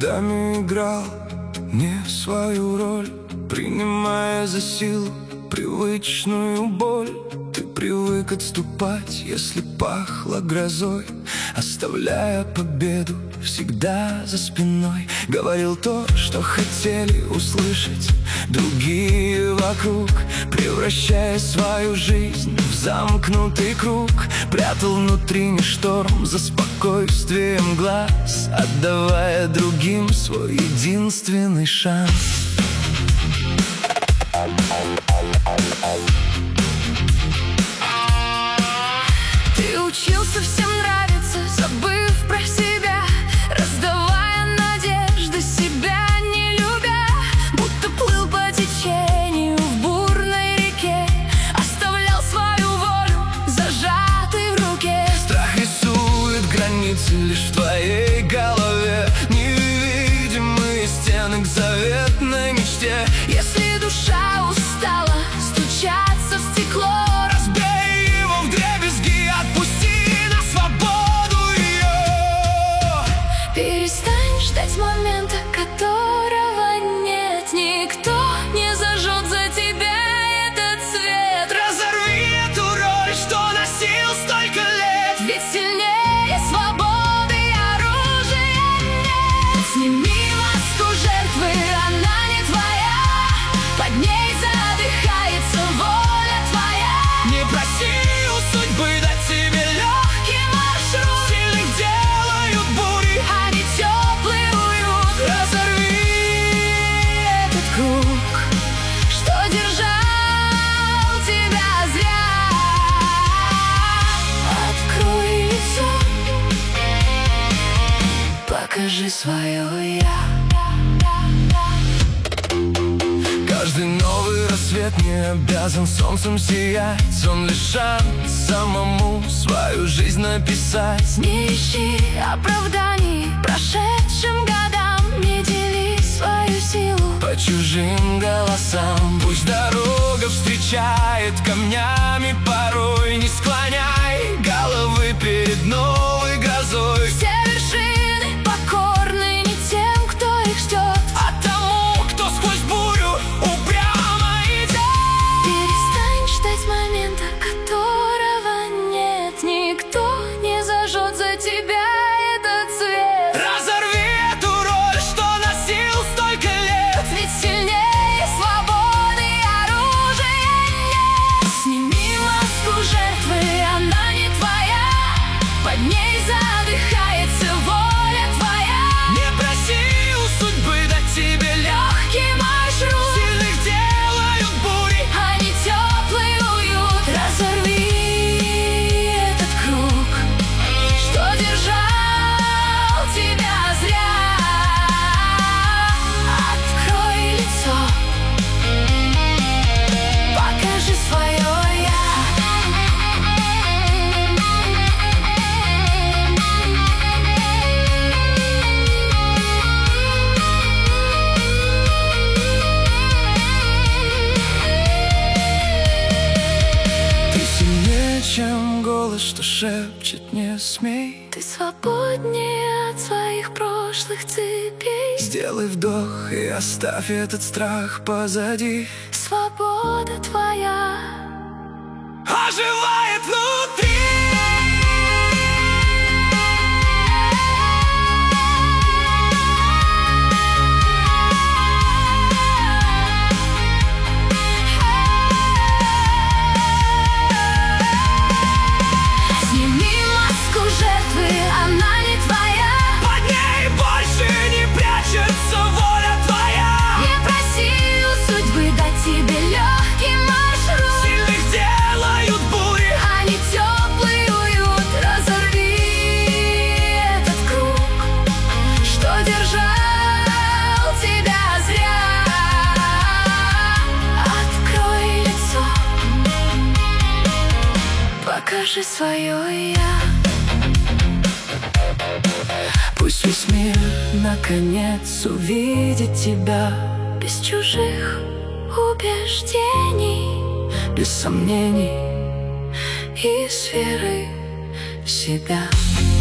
годами играл не свою роль, принимая за силу привычную боль. Ты привык отступать, если пахло грозой, оставляя победу всегда за спиной. Говорил то, что хотели услышать другие вокруг, превращая свою жизнь в замкнутый круг. Прятал внутренний шторм за спокойствием глаз, отдавая другим свой единственный шанс. Ты учился всем нравиться, забыв про себя, раздавая надежды, себя не любя. Будто плыл по течению в бурной реке, оставлял свою волю зажатой в руке. Страх рисует границы лишь в твоей голове, невидимые стены к заветной мечте. Если душа устала стучаться в стекло, перестань ждать момента, которого нет. Никто не зажжет за тебя этот свет. Разорви эту роль, что носил столько лет, ведь сильнее свободы оружия нет. Сними маску жертвы, она не твоя, под ней задыхается воля твоя. не проси у судьбы дать тебе легкий маршрут. Сильных делают бури, а не теплый уют. разорви этот круг, что держал тебя зря. Открой лицо, покажи свое я. каждый новый рассвет не обязан солнцем сиять. Он лишь шанс самому свою жизнь написать. Не ищи оправданий прошедшим годам, не дели свою силу По чужим голосам. Пусть дорога встречает камнями порой, не склоняй головы перед новой грозой. Все вершины покорны не тем, кто их ждет, а тому, кто сквозь бурю упрямо идет. Перестань ждать момента, которого нет. Никто не зажжет за тебя этот свет. Разорви эту роль, что носил столько лет, Ведь сильнее свободы оружия нет. Сними маску жертвы, она не твоя, под ней задыхается воля твоя. не проси у судьбы дать тебе Легкий маршрут, сильных делают бури, а не теплый уют. Разорви этот круг, что держал тебя зря. Открой лицо, покажи свое я. Ты сильнее, чем голос, что шепчет не смей. Ты свободнее от своих прошлых цепей. Сделай вдох и оставь этот страх позади. Свобода твоя Оживает внутри. Сними маску жертвы, она не твоя, Под ней больше не прячется воля твоя. не проси у судьбы дать тебе легкий маршрут, Сильных делают бури, а не теплый уют. Разорви этот круг, что держал тебя зря. Открой лицо, покажи свое я. пусть весь мир наконец увидит тебя. Без чужих убеждений, Без сомнений и с верой в себя.